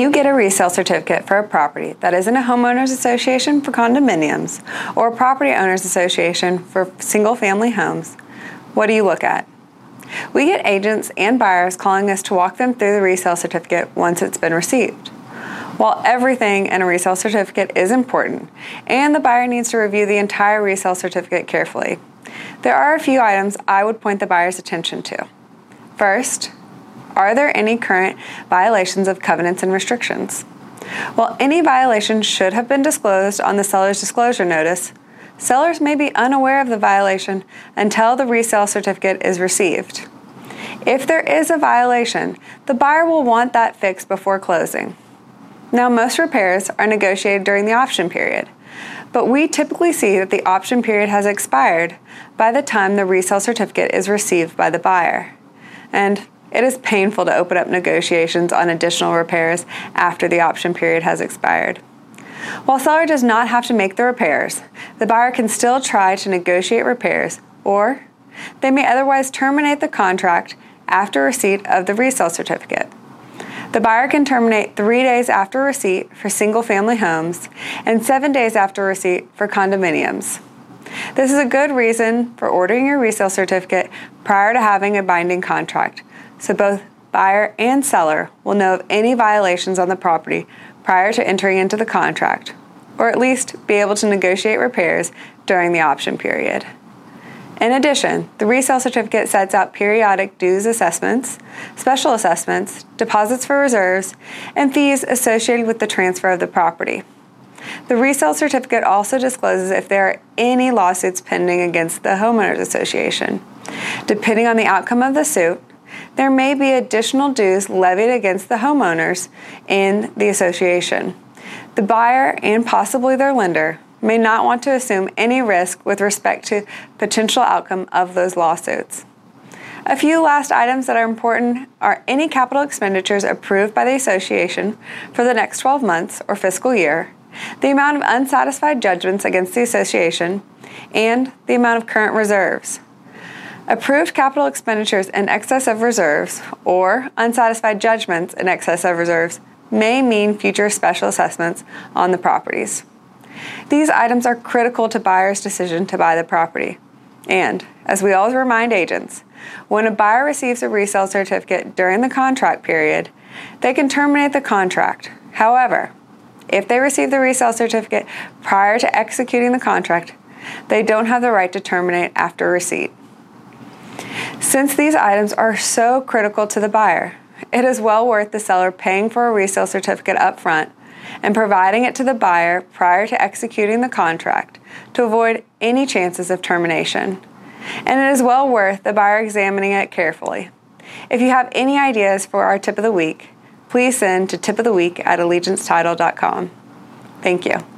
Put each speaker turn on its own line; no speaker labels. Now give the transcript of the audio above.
you get a resale certificate for a property that isn't a homeowners association for condominiums or a property owners association for single-family homes, what do you look at? We get agents and buyers calling us to walk them through the resale certificate once it's been received. While everything in a resale certificate is important, and the buyer needs to review the entire resale certificate carefully, there are a few items I would point the buyer's attention to. First, are there any current violations of covenants and restrictions? While any violation should have been disclosed on the seller's disclosure notice, sellers may be unaware of the violation until the resale certificate is received. If there is a violation, the buyer will want that fixed before closing. Now, most repairs are negotiated during the option period, but we typically see that the option period has expired by the time the resale certificate is received by the buyer. And it is painful to open up negotiations on additional repairs after the option period has expired. While seller does not have to make the repairs, the buyer can still try to negotiate repairs, or they may otherwise terminate the contract after receipt of the resale certificate. The buyer can terminate 3 days after receipt for single-family homes and 7 days after receipt for condominiums. This is a good reason for ordering your resale certificate prior to having a binding contract, so both buyer and seller will know of any violations on the property prior to entering into the contract, or at least be able to negotiate repairs during the option period. In addition, the resale certificate sets out periodic dues assessments, special assessments, deposits for reserves, and fees associated with the transfer of the property. The resale certificate also discloses if there are any lawsuits pending against the homeowners association. Depending on the outcome of the suit, there may be additional dues levied against the homeowners in the association. The buyer and possibly their lender may not want to assume any risk with respect to potential outcome of those lawsuits. A few last items that are important are any capital expenditures approved by the association for the next 12 months or fiscal year, the amount of unsatisfied judgments against the association, and the amount of current reserves. Approved capital expenditures in excess of reserves or unsatisfied judgments in excess of reserves may mean future special assessments on the properties. These items are critical to buyers' decision to buy the property. And, as we always remind agents, when a buyer receives a resale certificate during the contract period, they can terminate the contract. However, if they receive the resale certificate prior to executing the contract, they don't have the right to terminate after receipt. Since these items are so critical to the buyer, it is well worth the seller paying for a resale certificate up front and providing it to the buyer prior to executing the contract to avoid any chances of termination. And it is well worth the buyer examining it carefully. If you have any ideas for our tip of the week, please send to tipoftheweek@allegiancetitle.com. Thank you.